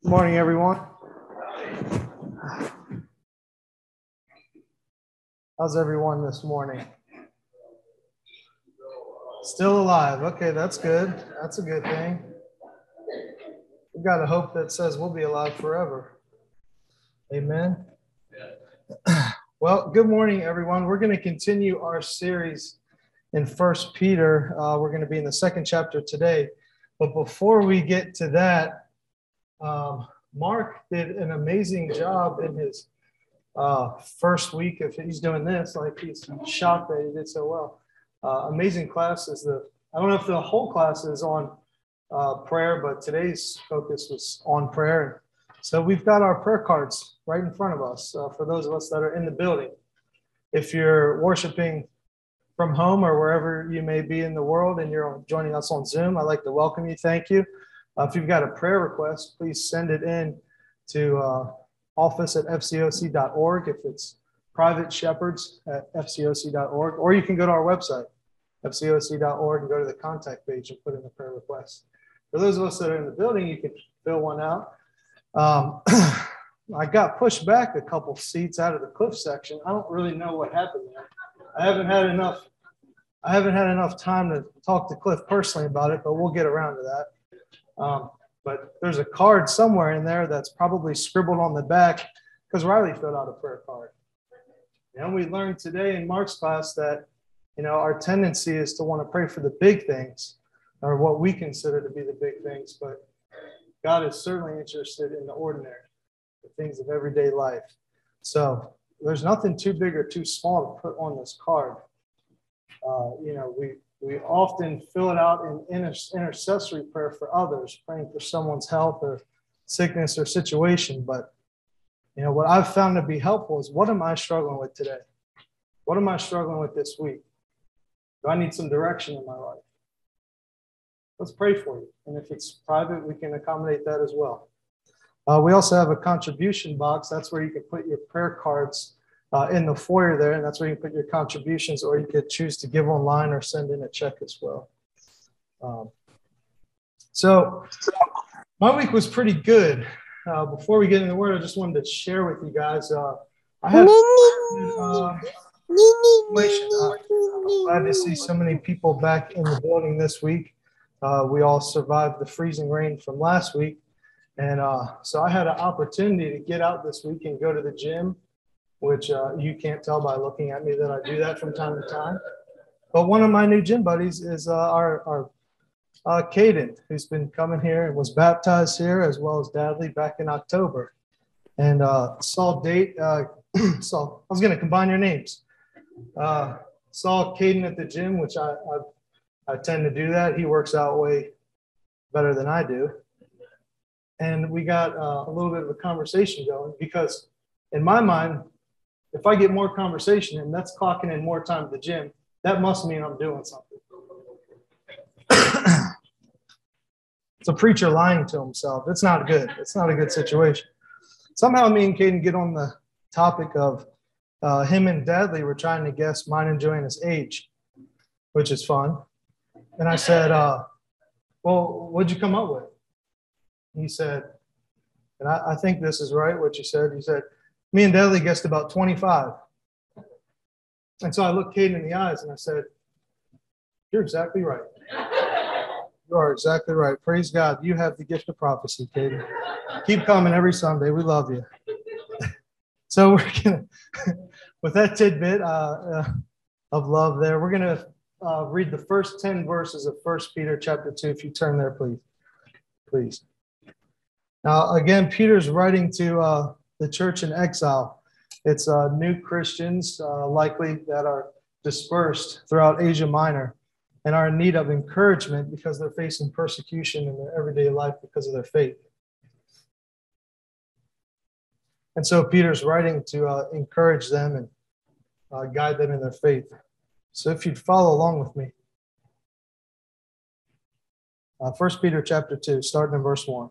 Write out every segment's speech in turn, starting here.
Good morning, everyone. How's everyone this morning? Still alive. Okay, that's good. That's a good thing. We've got a hope that says we'll be alive forever. Amen. Well, good morning, everyone. We're going to continue our series in 1 Peter. We're going to be in the second chapter today. But before we get to that, Mark did an amazing job in his first week. If he's doing this, like he's shocked that he did so well. Amazing class is I don't know if the whole class is on prayer, but today's focus was on prayer. So we've got our prayer cards right in front of us for those of us that are in the building. If you're worshiping from home or wherever you may be in the world and you're joining us on Zoom, I'd like to welcome you. Thank you. If you've got a prayer request, please send it in to office@fcoc.org. If it's private, shepherds@fcoc.org, or you can go to our website, fcoc.org, and go to the contact page and put in a prayer request. For those of us that are in the building, you can fill one out. I got pushed back a couple seats out of the Cliff section. I don't really know what happened there. I haven't had enough time to talk to Cliff personally about it, but we'll get around to that. But there's a card somewhere in there that's probably scribbled on the back because Riley filled out a prayer card. And we learned today in Mark's class that, our tendency is to want to pray for the big things, or what we consider to be the big things, but God is certainly interested in the ordinary, the things of everyday life. So there's nothing too big or too small to put on this card. We often fill it out in intercessory prayer for others, praying for someone's health or sickness or situation. But, what I've found to be helpful is, what am I struggling with today? What am I struggling with this week? Do I need some direction in my life? Let's pray for you. And if it's private, we can accommodate that as well. We also have a contribution box. That's where you can put your prayer cards in the foyer there, and that's where you can put your contributions, or you could choose to give online or send in a check as well. So my week was pretty good. Before we get into the word, I just wanted to share with you guys. I had I'm glad to see so many people back in the building this week. We all survived the freezing rain from last week, and so I had an opportunity to get out this week and go to the gym, which you can't tell by looking at me that I do that from time to time. But one of my new gym buddies is our Caden, who's been coming here and was baptized here, as well as Dadley back in October. And saw I was going to combine your names. Saw Caden at the gym, which I tend to do that. He works out way better than I do. And we got a little bit of a conversation going, because in my mind, if I get more conversation and that's clocking in more time at the gym, that must mean I'm doing something. It's a preacher lying to himself. It's not good. It's not a good situation. Somehow me and Caden get on the topic of him and Dadley were trying to guess mine and Joanna's age, which is fun. And I said, well, what'd you come up with? He said, and I think this is right, what you said. He said, me and Dadley guessed about 25. And so I looked Caden in the eyes and I said, you're exactly right. You are exactly right. Praise God. You have the gift of prophecy, Caden. Keep coming every Sunday. We love you. So we're going to, with that tidbit of love there, we're going to read the first 10 verses of 1 Peter chapter 2. If you turn there, please. Now, again, Peter's writing to the church in exile. It's new Christians, likely, that are dispersed throughout Asia Minor and are in need of encouragement because they're facing persecution in their everyday life because of their faith. And so Peter's writing to encourage them and guide them in their faith. So if you'd follow along with me. 1 Peter chapter 2, starting in verse 1.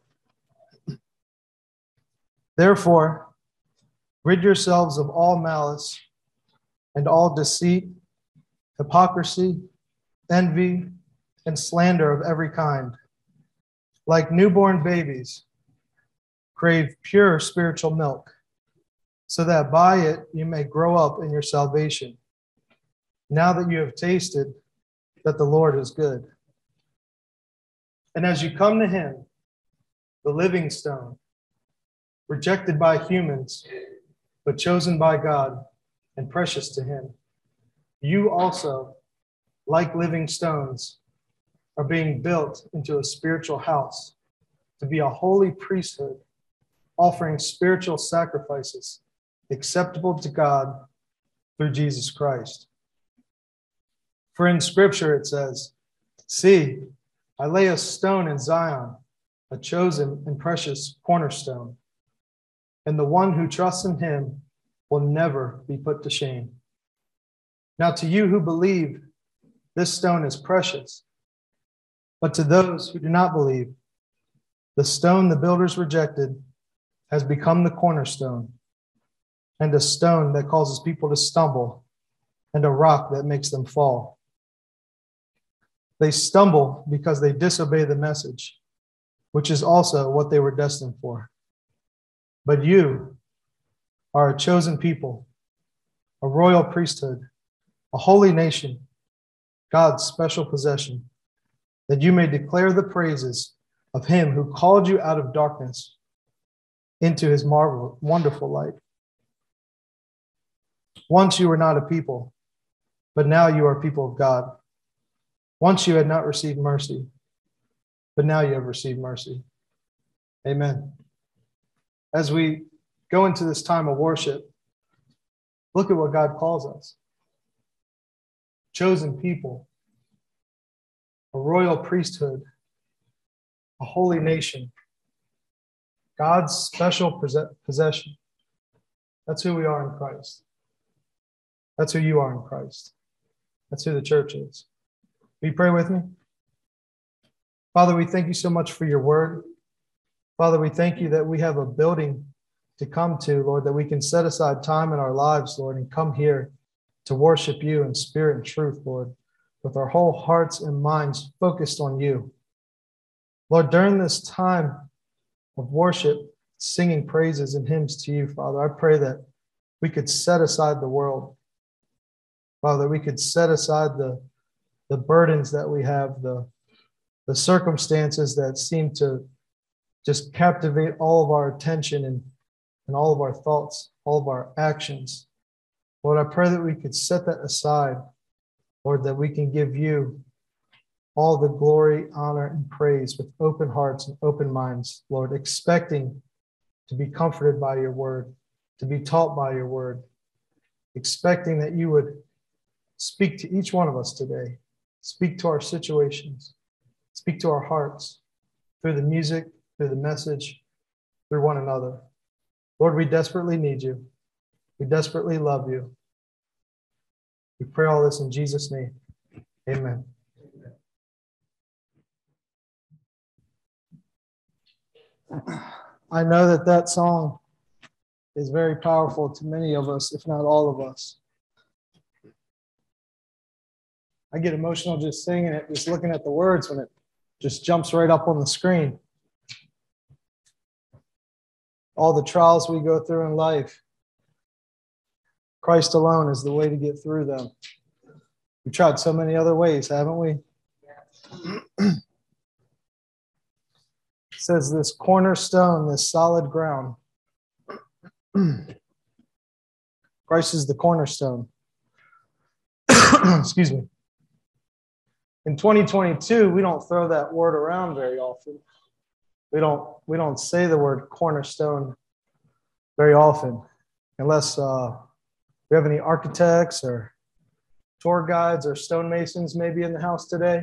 Therefore, rid yourselves of all malice and all deceit, hypocrisy, envy, and slander of every kind. Like newborn babies, crave pure spiritual milk, so that by it you may grow up in your salvation, now that you have tasted that the Lord is good. And as you come to him, the living stone, rejected by humans, but chosen by God and precious to him, you also, like living stones, are being built into a spiritual house to be a holy priesthood, offering spiritual sacrifices acceptable to God through Jesus Christ. For in Scripture it says, "See, I lay a stone in Zion, a chosen and precious cornerstone, and the one who trusts in him will never be put to shame." Now to you who believe, this stone is precious. But to those who do not believe, the stone the builders rejected has become the cornerstone, and a stone that causes people to stumble, and a rock that makes them fall. They stumble because they disobey the message, which is also what they were destined for. But you are a chosen people, a royal priesthood, a holy nation, God's special possession, that you may declare the praises of him who called you out of darkness into his wonderful light. Once you were not a people, but now you are people of God. Once you had not received mercy, but now you have received mercy. Amen. As we go into this time of worship, look at what God calls us. Chosen people, a royal priesthood, a holy nation, God's special possession. That's who we are in Christ. That's who you are in Christ. That's who the church is. Will you pray with me? Father, we thank you so much for your word. Father, we thank you that we have a building to come to, Lord, that we can set aside time in our lives, Lord, and come here to worship you in spirit and truth, Lord, with our whole hearts and minds focused on you. Lord, during this time of worship, singing praises and hymns to you, Father, I pray that we could set aside the world. Father, we could set aside the burdens that we have, the circumstances that seem to just captivate all of our attention and all of our thoughts, all of our actions. Lord, I pray that we could set that aside, Lord, that we can give you all the glory, honor, and praise with open hearts and open minds, Lord, expecting to be comforted by your word, to be taught by your word, expecting that you would speak to each one of us today, speak to our situations, speak to our hearts through the music, through the message, through one another. Lord, we desperately need you. We desperately love you. We pray all this in Jesus' name. Amen. I know that song is very powerful to many of us, if not all of us. I get emotional just singing it, just looking at the words when it just jumps right up on the screen. All the trials we go through in life, Christ alone is the way to get through them. We've tried so many other ways, haven't we? It says this cornerstone, this solid ground. Christ is the cornerstone. Excuse me. In 2022, we don't throw that word around very often. We don't say the word cornerstone very often, unless we have any architects or tour guides or stonemasons maybe in the house today.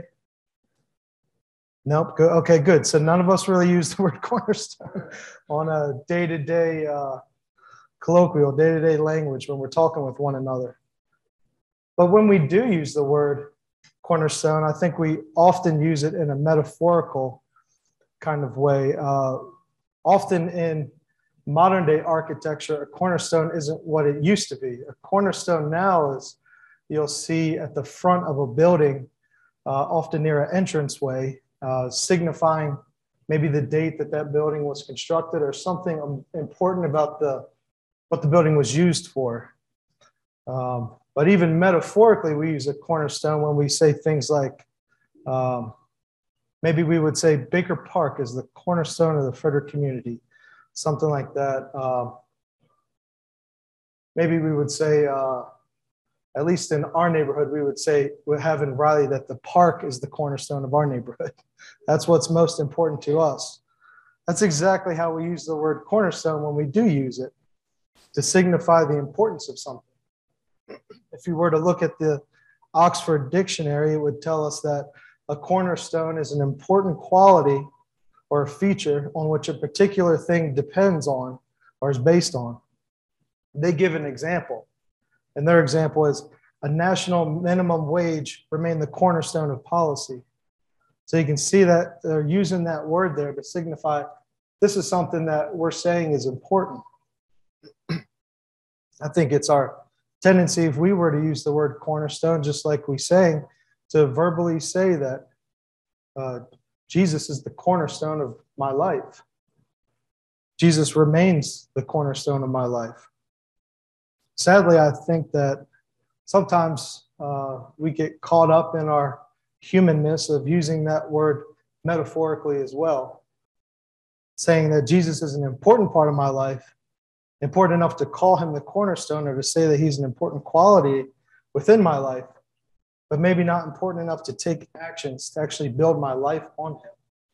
Nope. Good. Okay, good. So none of us really use the word cornerstone on a day-to-day colloquial, day-to-day language when we're talking with one another. But when we do use the word cornerstone, I think we often use it in a metaphorical kind of way. Often in modern day architecture, a cornerstone isn't what it used to be. A cornerstone now is, you'll see at the front of a building, often near an entranceway, signifying maybe the date that that building was constructed, or something important about what the building was used for. But even metaphorically, we use a cornerstone when we say things like, maybe we would say Baker Park is the cornerstone of the Frederick community, something like that. Maybe we would say, at least in our neighborhood, we would say, we have in Riley that the park is the cornerstone of our neighborhood. That's what's most important to us. That's exactly how we use the word cornerstone when we do use it, to signify the importance of something. If you were to look at the Oxford Dictionary, it would tell us that a cornerstone is an important quality or a feature on which a particular thing depends on or is based on. They give an example, and their example is a national minimum wage remained the cornerstone of policy. So you can see that they're using that word there to signify this is something that we're saying is important. I think it's our tendency, if we were to use the word cornerstone, just like we sang, to verbally say that Jesus is the cornerstone of my life. Jesus remains the cornerstone of my life. Sadly, I think that sometimes we get caught up in our humanness of using that word metaphorically as well, saying that Jesus is an important part of my life, important enough to call him the cornerstone or to say that he's an important quality within my life, but maybe not important enough to take actions to actually build my life on him.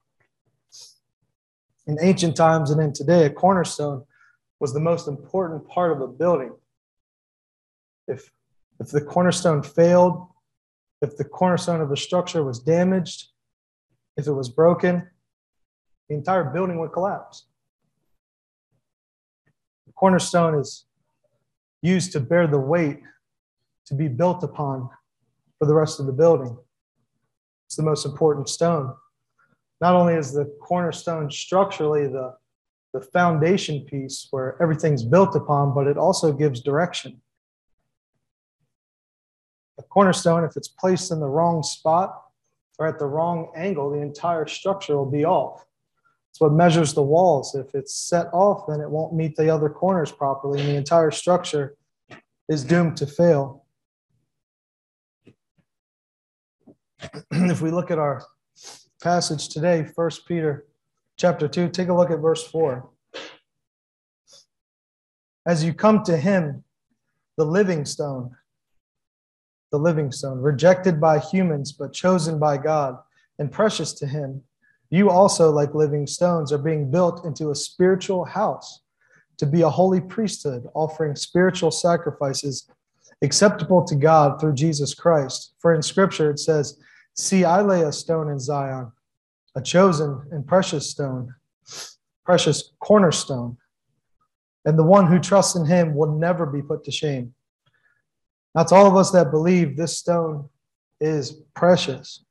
In ancient times and in today, a cornerstone was the most important part of a building. If the cornerstone failed, if the cornerstone of a structure was damaged, if it was broken, the entire building would collapse. The cornerstone is used to bear the weight to be built upon for the rest of the building. It's the most important stone. Not only is the cornerstone structurally the foundation piece where everything's built upon, but it also gives direction. A cornerstone, if it's placed in the wrong spot or at the wrong angle, the entire structure will be off. It's what measures the walls. If it's set off, then it won't meet the other corners properly, and the entire structure is doomed to fail. If we look at our passage today, 1 Peter chapter 2, take a look at verse 4. As you come to him, the living stone, rejected by humans, but chosen by God and precious to him, you also, like living stones, are being built into a spiritual house to be a holy priesthood, offering spiritual sacrifices acceptable to God through Jesus Christ. For in Scripture it says, "See, I lay a stone in Zion, a chosen and precious stone, precious cornerstone, and the one who trusts in him will never be put to shame." Now, to all of us that believe, this stone is precious.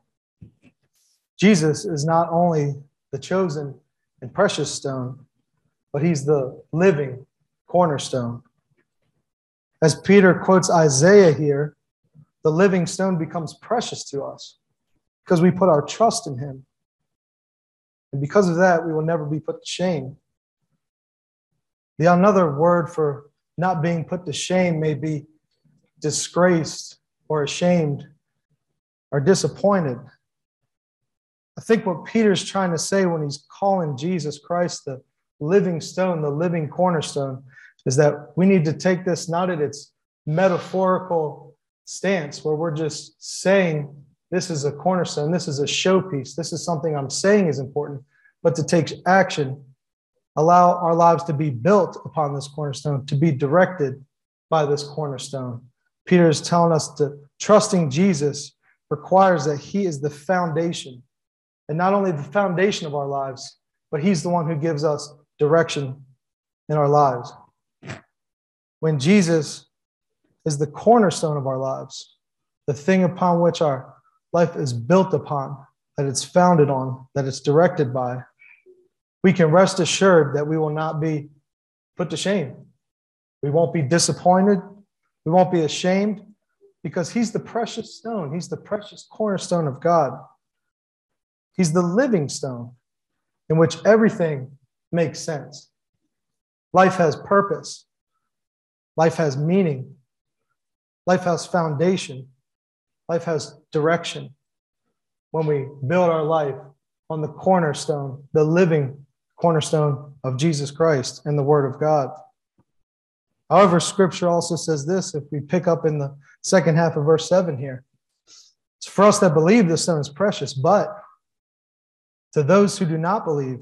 Jesus is not only the chosen and precious stone, but he's the living cornerstone. As Peter quotes Isaiah here, the living stone becomes precious to us because we put our trust in him. And because of that, we will never be put to shame. The another word for not being put to shame may be disgraced or ashamed or disappointed. I think what Peter's trying to say when he's calling Jesus Christ the living stone, the living cornerstone, is that we need to take this not at its metaphorical stance where we're just saying this is a cornerstone, this is a showpiece, this is something I'm saying is important, but to take action, allow our lives to be built upon this cornerstone, to be directed by this cornerstone. Peter is telling us that trusting Jesus requires that he is the foundation, and not only the foundation of our lives, but he's the one who gives us direction in our lives. When Jesus is the cornerstone of our lives, the thing upon which our life is built upon, that it's founded on, that it's directed by, we can rest assured that we will not be put to shame. We won't be disappointed. We won't be ashamed because he's the precious stone. He's the precious cornerstone of God. He's the living stone. in which everything makes sense. Life has purpose. Life has meaning. Life has foundation. Life has direction when we build our life on the cornerstone, the living cornerstone of Jesus Christ and the Word of God. However, Scripture also says this, if we pick up in the second half of verse 7 here. It's for us that believe this stone is precious, but to those who do not believe,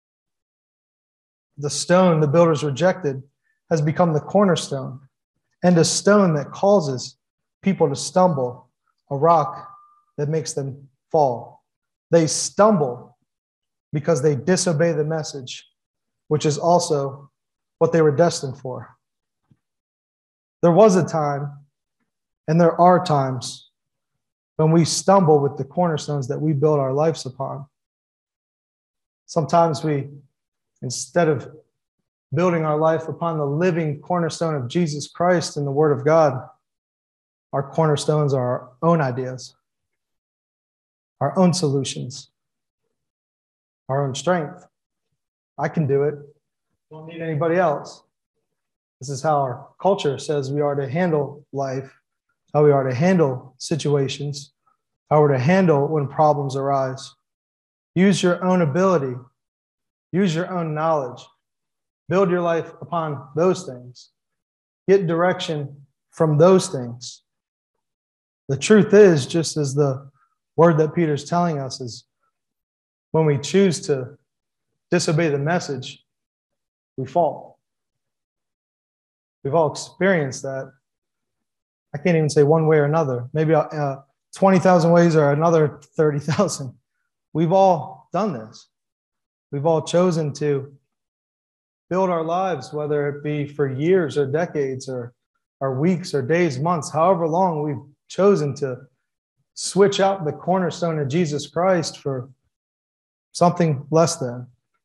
the stone the builders rejected has become the cornerstone and a stone that causes people to stumble, a rock that makes them fall. They stumble because they disobey the message, which is also what they were destined for. There was a time, and there are times, when we stumble with the cornerstones that we build our lives upon. Sometimes we, instead of building our life upon the living cornerstone of Jesus Christ and the Word of God, our cornerstones are our own ideas, our own solutions, our own strength. I can do it. Don't need anybody else. This is how our culture says we are to handle life, how we are to handle situations, how we're to handle when problems arise. Use your own ability. Use your own knowledge. Build your life upon those things. Get direction from those things. The truth is, just as the word that Peter's telling us, is when we choose to disobey the message, we fall. We've all experienced that. I can't even say one way or another. Maybe 20,000 ways or another 30,000. We've all done this. We've all chosen to build our lives, whether it be for years or decades or weeks or days, months, however long we've chosen to switch out the cornerstone of Jesus Christ for something less than.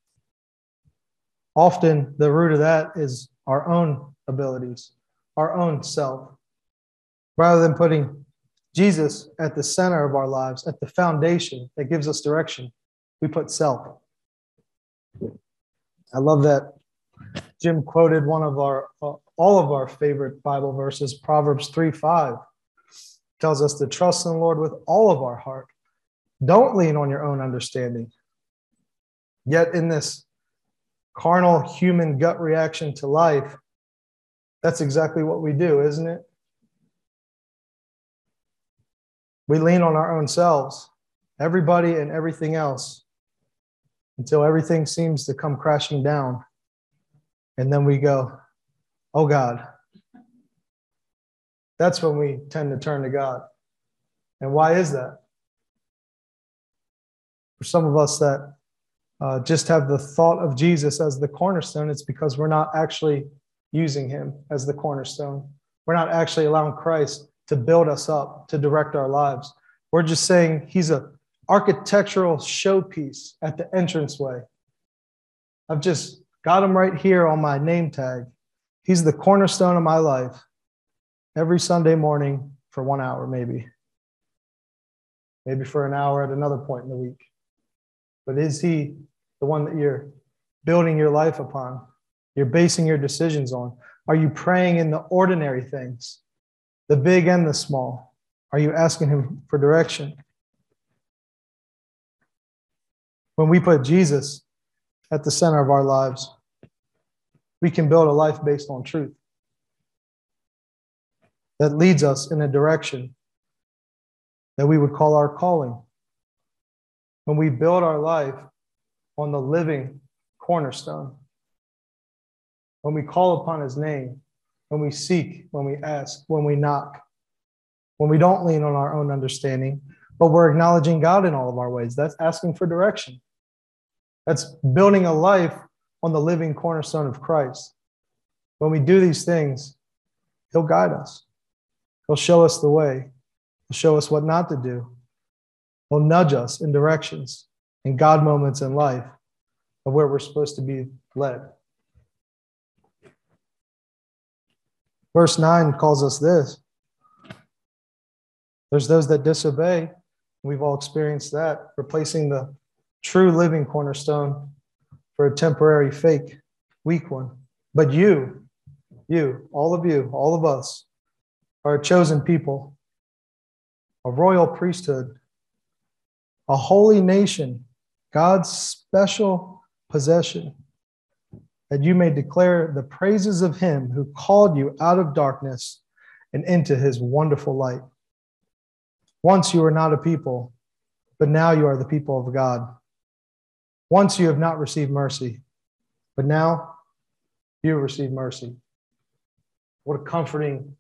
Often the root of that is our own abilities, our own self. Rather than putting Jesus at the center of our lives, at the foundation that gives us direction, we put self. I love that Jim quoted one of our, all of our favorite Bible verses, Proverbs 3:5. Tells us to trust in the Lord with all of our heart. Don't lean on your own understanding. Yet in this carnal human gut reaction to life, that's exactly what we do, isn't it? We lean on our own selves, everybody and everything else, until everything seems to come crashing down. And then we go, oh God. That's when we tend to turn to God. And why is that? For some of us that just have the thought of Jesus as the cornerstone, it's because we're not actually using him as the cornerstone. We're not actually allowing Christ to build us up, to direct our lives. We're just saying he's an architectural showpiece at the entranceway. I've just got him right here on my name tag. He's the cornerstone of my life. Every Sunday morning for 1 hour, maybe for an hour at another point in the week. But is he the one that you're building your life upon? You're basing your decisions on? Are you praying in the ordinary things, the big and the small? Are you asking him for direction? When we put Jesus at the center of our lives, we can build a life based on truth that leads us in a direction that we would call our calling. When we build our life on the living cornerstone, when we call upon his name, when we seek, when we ask, when we knock, when we don't lean on our own understanding, but we're acknowledging God in all of our ways, that's asking for direction. That's building a life on the living cornerstone of Christ. When we do these things, he'll guide us. He'll show us the way. He'll show us what not to do. He'll nudge us in directions, in God moments in life of where we're supposed to be led. Verse 9 calls us this. There's those that disobey. We've all experienced that, replacing the true living cornerstone for a temporary, fake, weak one. But you, all of us, are a chosen people, a royal priesthood, a holy nation, God's special possession, that you may declare the praises of him who called you out of darkness and into his wonderful light. Once you were not a people, but now you are the people of God. Once you have not received mercy, but now you have received mercy. What a comforting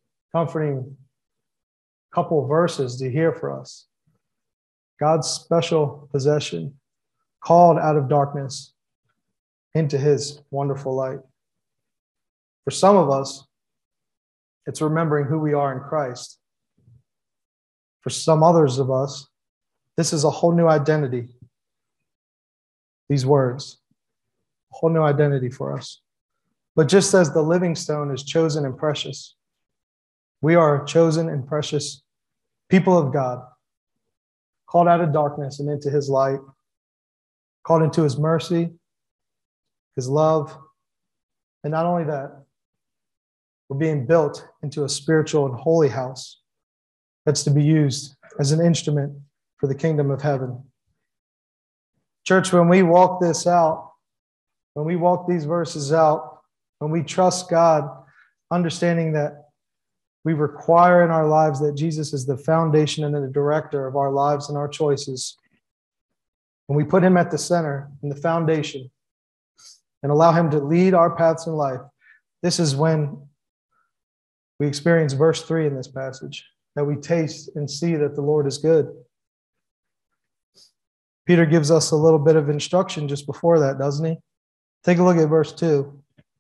couple of verses to hear for us. God's special possession, called out of darkness into his wonderful light. For some of us, it's remembering who we are in Christ. For some others of us, this is a whole new identity. These words, a whole new identity for us. But just as the living stone is chosen and precious, we are chosen and precious people of God, called out of darkness and into his light, called into his mercy, his love. And not only that, we're being built into a spiritual and holy house that's to be used as an instrument for the kingdom of heaven. Church, when we walk this out, when we walk these verses out, when we trust God, understanding that we require in our lives that Jesus is the foundation and the director of our lives and our choices, when we put him at the center and the foundation and allow him to lead our paths in life, this is when we experience verse 3 in this passage, that we taste and see that the Lord is good. Peter gives us a little bit of instruction just before that, doesn't he? Take a look at verse 2.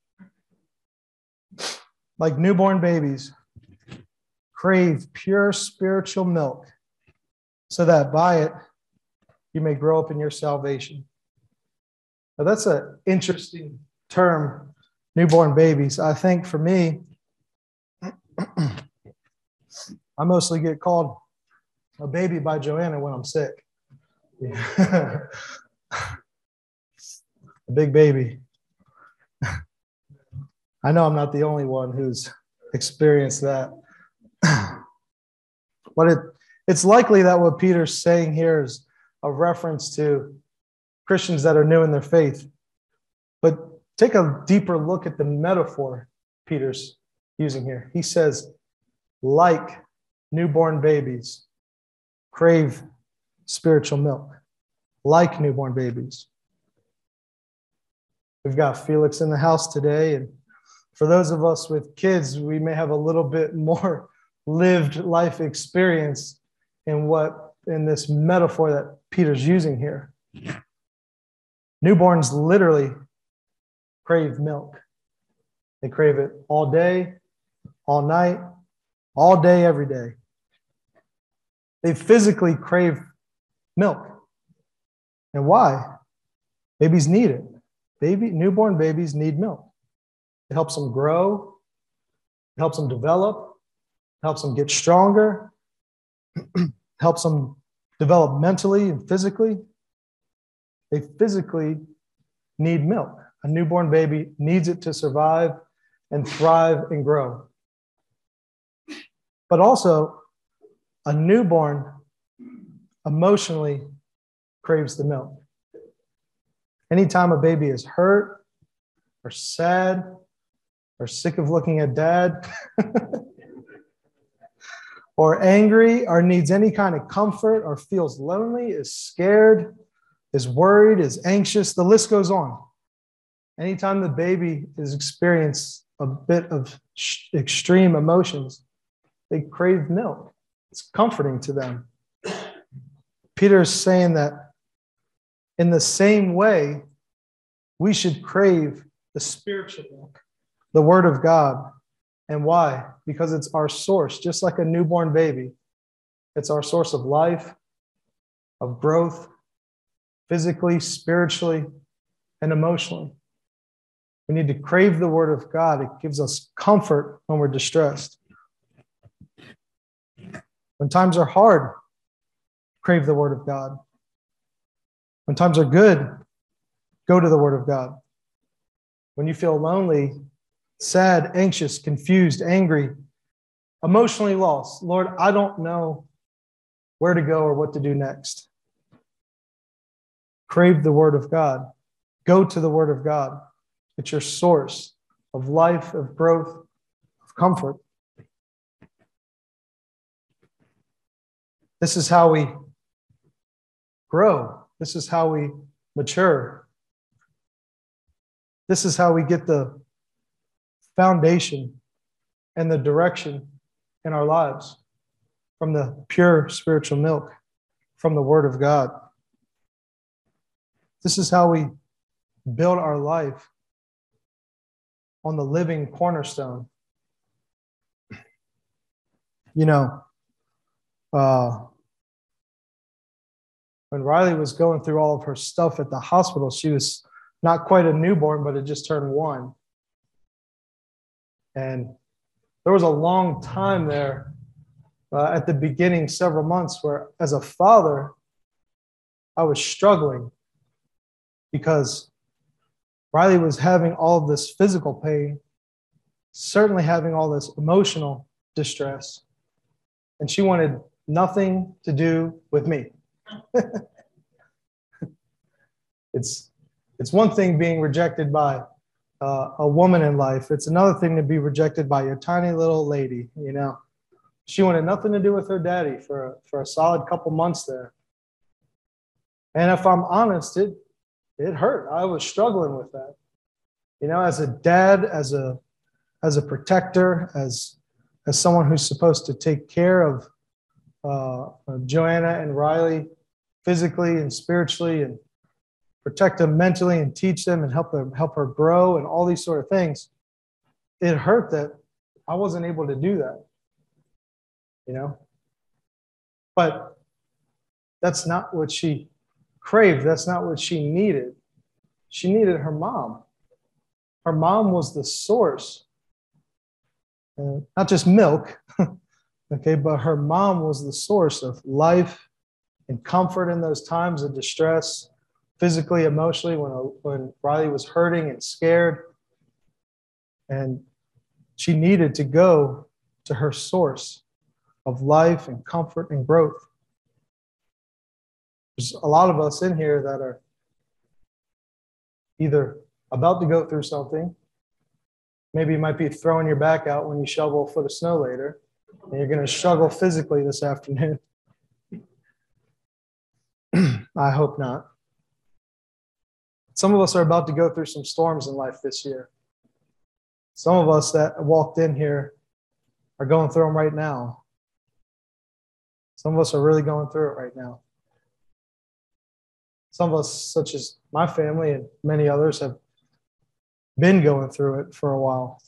Like newborn babies, crave pure spiritual milk, so that by it you may grow up in your salvation. Now that's an interesting term, newborn babies. I think for me, I mostly get called a baby by Joanna when I'm sick. A big baby. I know I'm not the only one who's experienced that. But it's likely that what Peter's saying here is a reference to Christians that are new in their faith. But take a deeper look at the metaphor Peter's using here. He says, like newborn babies, crave spiritual milk. Like newborn babies. We've got Felix in the house today, and for those of us with kids, we may have a little bit more lived life experience in this metaphor that Peter's using here. Newborns literally crave milk. They crave it all day, all night, all day, every day. They physically crave milk. And why? Babies need it. Newborn babies need milk. It helps them grow. It helps them develop. It helps them get stronger. It helps them develop mentally and physically. They physically need milk. A newborn baby needs it to survive and thrive and grow. But also, a newborn emotionally craves the milk. Anytime a baby is hurt or sad or sick of looking at dad or angry or needs any kind of comfort or feels lonely, is scared, is worried, is anxious, the list goes on. Anytime the baby is experiencing a bit of extreme emotions, they crave milk. It's comforting to them. Peter is saying that in the same way, we should crave the spiritual milk, the Word of God. And why? Because it's our source, just like a newborn baby. It's our source of life, of growth, physically, spiritually, and emotionally. We need to crave the Word of God. It gives us comfort when we're distressed. When times are hard, crave the Word of God. When times are good, go to the Word of God. When you feel lonely, sad, anxious, confused, angry, emotionally lost, Lord, I don't know where to go or what to do next. Crave the Word of God. Go to the Word of God. It's your source of life, of growth, of comfort. This is how we grow. This is how we mature. This is how we get the foundation and the direction in our lives from the pure spiritual milk, from the Word of God. This is how we build our life on the living cornerstone. You know, when Riley was going through all of her stuff at the hospital, she was not quite a newborn, but had just turned 1. And there was a long time there at the beginning, several months, where as a father, I was struggling because Riley was having all of this physical pain, certainly having all this emotional distress, and she wanted nothing to do with me. It's one thing being rejected by a woman in life. It's another thing to be rejected by a tiny little lady, you know. She wanted nothing to do with her daddy for a solid couple months there. And if I'm honest, it hurt. I was struggling with that. You know, as a dad, as a protector, as someone who's supposed to take care of Joanna and Riley physically and spiritually, and protect them mentally and teach them and help her grow and all these sort of things. It hurt that I wasn't able to do that, you know. But that's not what she craved. That's not what she needed. She needed her mom. Her mom was the source, not just milk, okay, but her mom was the source of life and comfort in those times of distress, physically, emotionally, when Riley was hurting and scared. And she needed to go to her source of life and comfort and growth. There's a lot of us in here that are either about to go through something. Maybe you might be throwing your back out when you shovel a foot of snow later, and you're going to struggle physically this afternoon. I hope not. Some of us are about to go through some storms in life this year. Some of us that walked in here are going through them right now. Some of us are really going through it right now. Some of us, such as my family and many others, have been going through it for a while.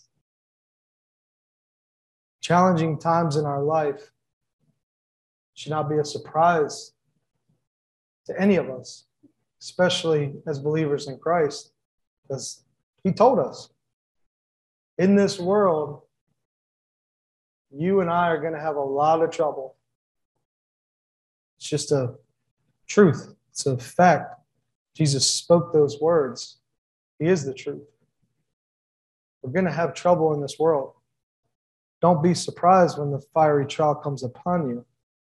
Challenging times in our life should not be a surprise to any of us, especially as believers in Christ, because He told us, in this world, you and I are going to have a lot of trouble. It's just a truth. It's a fact. Jesus spoke those words. He is the truth. We're going to have trouble in this world. Don't be surprised when the fiery trial comes upon you.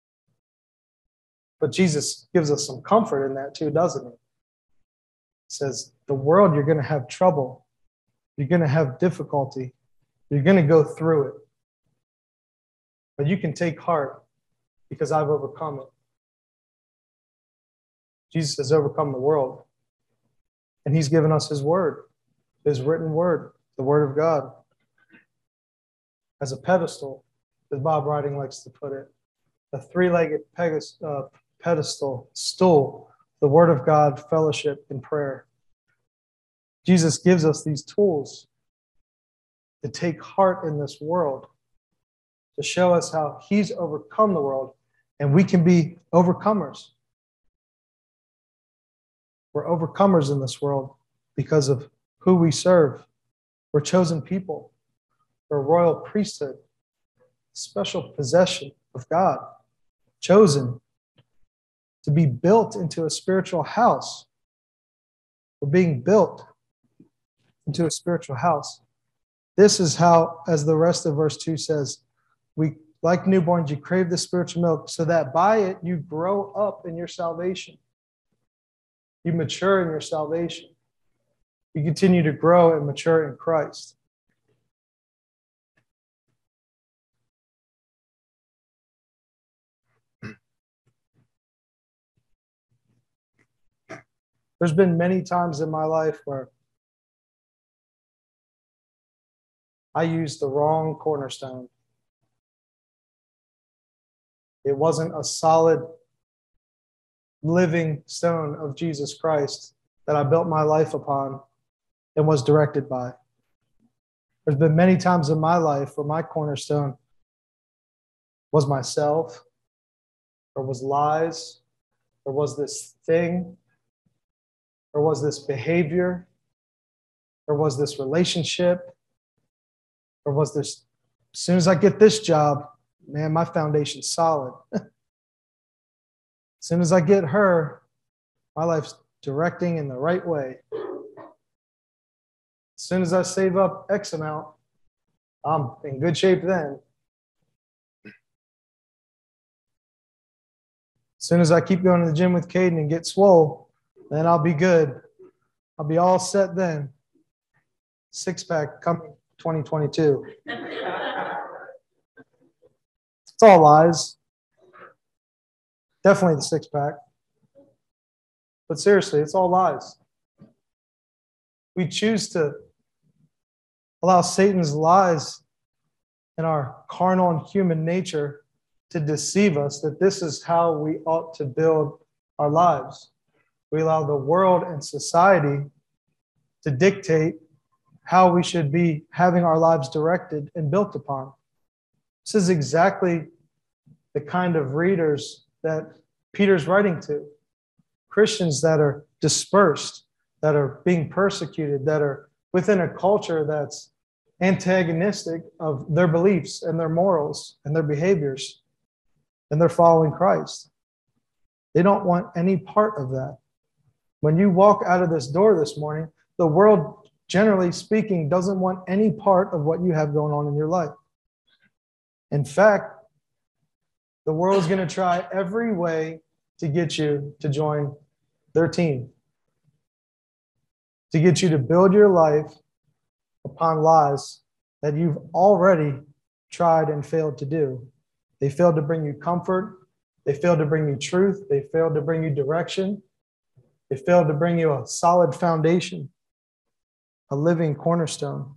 But Jesus gives us some comfort in that too, doesn't he? He says, the world, you're going to have trouble. You're going to have difficulty. You're going to go through it. But you can take heart because I've overcome it. Jesus has overcome the world. And He's given us His word, His written word, the Word of God, as a pedestal, as Bob Riding likes to put it, a three-legged pedestal, stool, the Word of God, fellowship, and prayer. Jesus gives us these tools to take heart in this world, to show us how He's overcome the world, and we can be overcomers. We're overcomers in this world because of who we serve. We're chosen people. We're a royal priesthood, special possession of God, chosen to be built into a spiritual house We're being built into a spiritual house. This is how, as the rest of verse 2 says, we, like newborns, you crave the spiritual milk so that by it you grow up in your salvation. You mature in your salvation. You continue to grow and mature in Christ. There's been many times in my life where I used the wrong cornerstone. It wasn't a solid living stone of Jesus Christ that I built my life upon and was directed by. There's been many times in my life where my cornerstone was myself, or was lies, or was this thing, or was this behavior, or was this relationship, or was this, as soon as I get this job, man, my foundation's solid. As soon as I get her, my life's directing in the right way. As soon as I save up X amount, I'm in good shape then. As soon as I keep going to the gym with Caden and get swole, then I'll be good. I'll be all set then. Six-pack coming 2022. It's all lies. Definitely the six-pack. But seriously, it's all lies. We choose to allow Satan's lies and our carnal and human nature to deceive us that this is how we ought to build our lives. We allow the world and society to dictate how we should be having our lives directed and built upon. This is exactly the kind of readers that Peter's writing to. Christians that are dispersed, that are being persecuted, that are within a culture that's antagonistic of their beliefs and their morals and their behaviors, and they're following Christ. They don't want any part of that. When you walk out of this door this morning, the world, generally speaking, doesn't want any part of what you have going on in your life. In fact, the world's going to try every way to get you to join their team, to get you to build your life upon lies that you've already tried and failed to do. They failed to bring you comfort. They failed to bring you truth. They failed to bring you direction. They failed to bring you a solid foundation, a living cornerstone.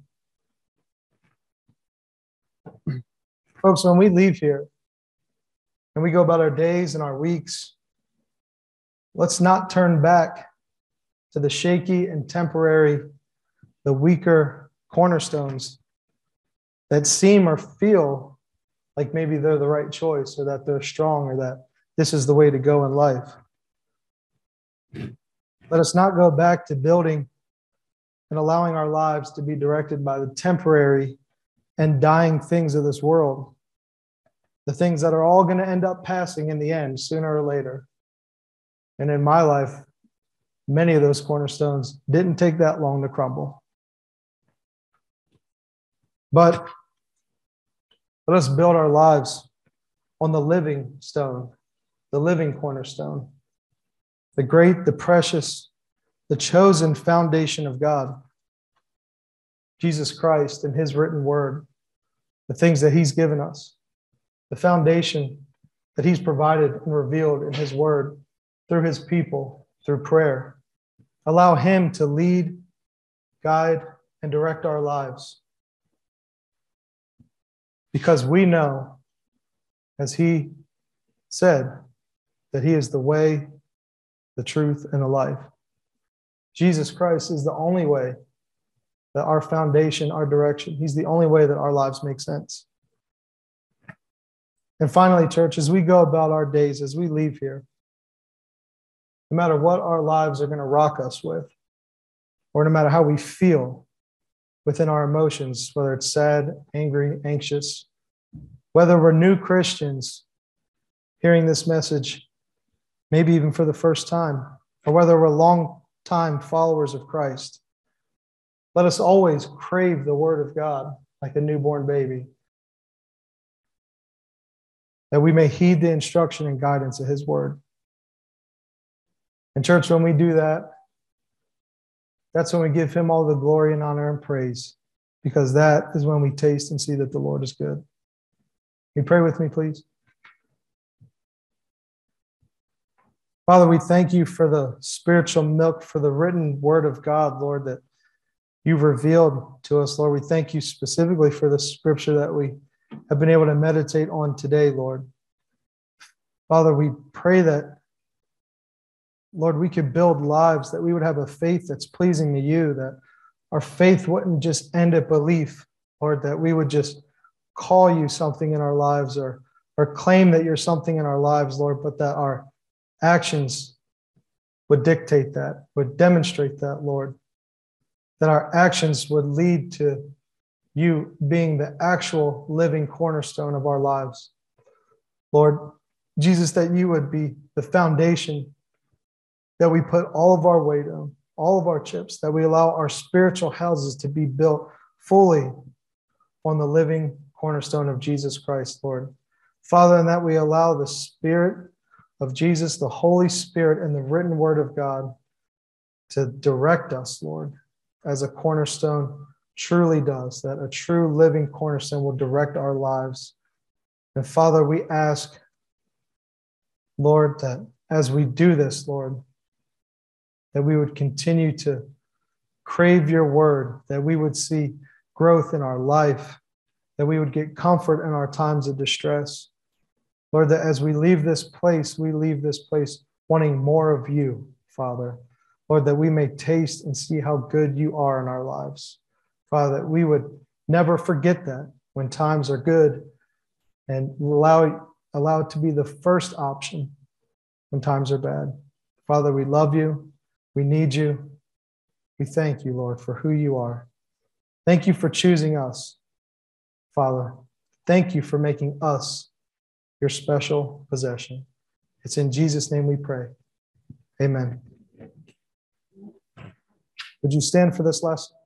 Folks, when we leave here and we go about our days and our weeks, let's not turn back to the shaky and temporary, the weaker cornerstones that seem or feel like maybe they're the right choice, or that they're strong, or that this is the way to go in life. Let us not go back to building and allowing our lives to be directed by the temporary and dying things of this world, the things that are all going to end up passing in the end, sooner or later. And in my life, many of those cornerstones didn't take that long to crumble. But let us build our lives on the living stone, the living cornerstone, the great, the precious, the chosen foundation of God, Jesus Christ and his written word, the things that he's given us, the foundation that he's provided and revealed in his word through his people, through prayer. Allow him to lead, guide, and direct our lives. Because we know, as he said, that he is the way, the truth, and the life. Jesus Christ is the only way that our foundation, our direction, he's the only way that our lives make sense. And finally, church, as we go about our days, as we leave here, no matter what our lives are going to rock us with, or no matter how we feel within our emotions, whether it's sad, angry, anxious, whether we're new Christians hearing this message, maybe even for the first time, or whether we're time followers of Christ, let us always crave the word of God like a newborn baby, that we may heed the instruction and guidance of his word. And church, when we do that, that's when we give him all the glory and honor and praise, because that is when we taste and see that the Lord is good. Can you pray with me, please? Father, we thank you for the spiritual milk, for the written word of God, Lord, that you've revealed to us, Lord. We thank you specifically for the scripture that we have been able to meditate on today, Lord. Father, we pray that, Lord, we could build lives, that we would have a faith that's pleasing to you, that our faith wouldn't just end at belief, Lord, that we would just call you something in our lives or claim that you're something in our lives, Lord, but that our actions would dictate that, would demonstrate that, Lord, that our actions would lead to you being the actual living cornerstone of our lives. Lord Jesus, that you would be the foundation that we put all of our weight on, all of our chips, that we allow our spiritual houses to be built fully on the living cornerstone of Jesus Christ, Lord. Father, and that we allow the Spirit of Jesus, the Holy Spirit, and the written word of God to direct us, Lord, as a cornerstone truly does, that a true living cornerstone will direct our lives. And Father, we ask, Lord, that as we do this, Lord, that we would continue to crave your word, that we would see growth in our life, that we would get comfort in our times of distress. Lord, that as we leave this place wanting more of you, Father. Lord, that we may taste and see how good you are in our lives. Father, that we would never forget that when times are good, and allow it to be the first option when times are bad. Father, we love you. We need you. We thank you, Lord, for who you are. Thank you for choosing us, Father. Thank you for making us your special possession. It's in Jesus' name we pray. Amen. Would you stand for this lesson?